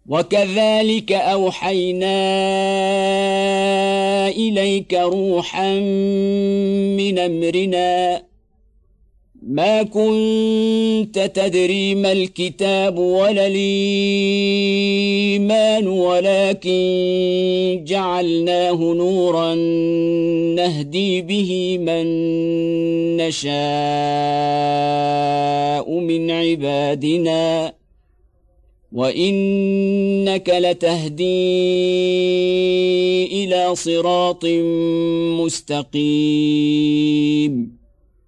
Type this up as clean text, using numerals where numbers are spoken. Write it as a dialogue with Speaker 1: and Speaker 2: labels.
Speaker 1: وكذلك أوحينا إليك روحا من أمرنا ما كنت تدري ما الكتاب ولا الإيمان ولكن جعلناه نورا نهدي به من نشاء من عبادنا وإنك لتهدي إلى صراط مستقيم